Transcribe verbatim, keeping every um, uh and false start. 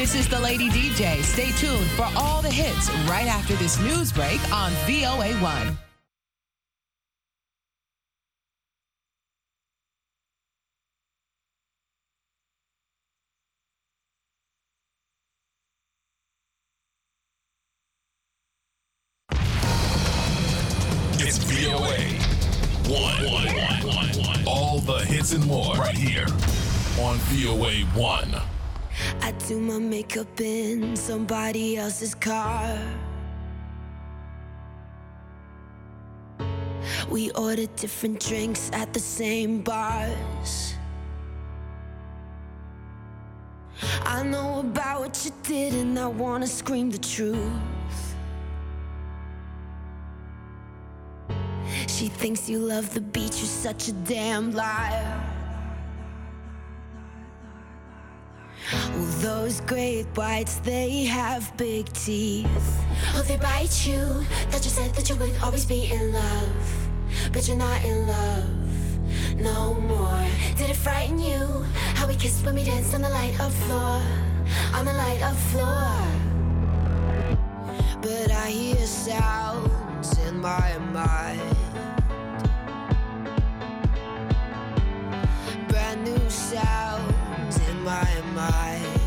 This is the Lady D J. Stay tuned for all the hits right after this news break on V O A one. It's V O A one. One, one, one, one. All the hits and more right here on V O A one. I do my makeup in somebody else's car. We order different drinks at the same bars. I know about what you did and I wanna scream the truth. She thinks you love the beach, you're such a damn liar. Well, those great whites, they have big teeth. Oh, they bite you. That you said that you would always be in love, but you're not in love no more. Did it frighten you how we kissed when we danced on the light of floor, on the light of floor? But I hear sounds in my mind, brand new sounds in my mind.